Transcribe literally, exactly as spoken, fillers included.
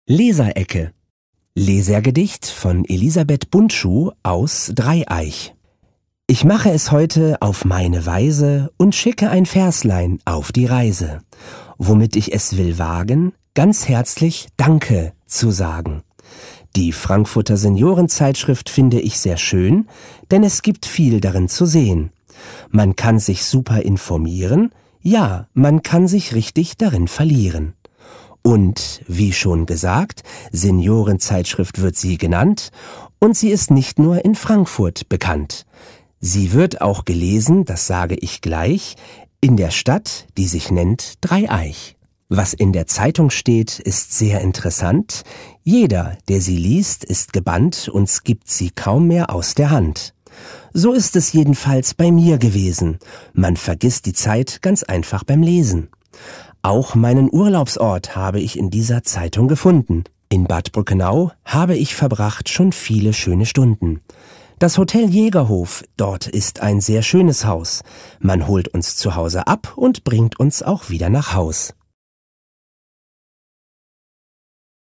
Leserecke. Lesergedicht von Elisabeth Bundschuh aus Dreieich. Ich mache es heute auf meine Weise und schicke ein Verslein auf die Reise, womit ich es will wagen, ganz herzlich Danke zu sagen. Die Frankfurter Seniorenzeitschrift finde ich sehr schön, denn es gibt viel darin zu sehen. Man kann sich super informieren, ja, man kann sich richtig darin verlieren. Und, wie schon gesagt, Seniorenzeitschrift wird sie genannt und sie ist nicht nur in Frankfurt bekannt. Sie wird auch gelesen, das sage ich gleich, in der Stadt, die sich nennt Dreieich. Was in der Zeitung steht, ist sehr interessant. Jeder, der sie liest, ist gebannt und gibt sie kaum mehr aus der Hand. So ist es jedenfalls bei mir gewesen. Man vergisst die Zeit ganz einfach beim Lesen. Auch meinen Urlaubsort habe ich in dieser Zeitung gefunden. In Bad Brückenau habe ich verbracht schon viele schöne Stunden. Das Hotel Jägerhof, dort ist ein sehr schönes Haus. Man holt uns zu Hause ab und bringt uns auch wieder nach Haus.